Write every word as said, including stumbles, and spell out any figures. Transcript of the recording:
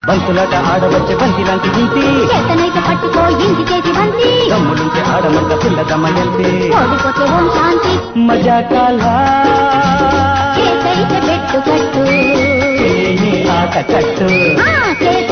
బంతులాట ఆడవచ్చే బంతి లాంటి ఇంటి చేతనైతే పట్టుకో ఇంటి చేసి బంతి దమ్ములుంటే ఆడమంట పిల్ల దమ్మయంతే ఓడిపోతే ఓం శాంతి మజా కాలా చేతైతే పెట్టు కట్టు ఆట కట్టు ఆ, చేతైతే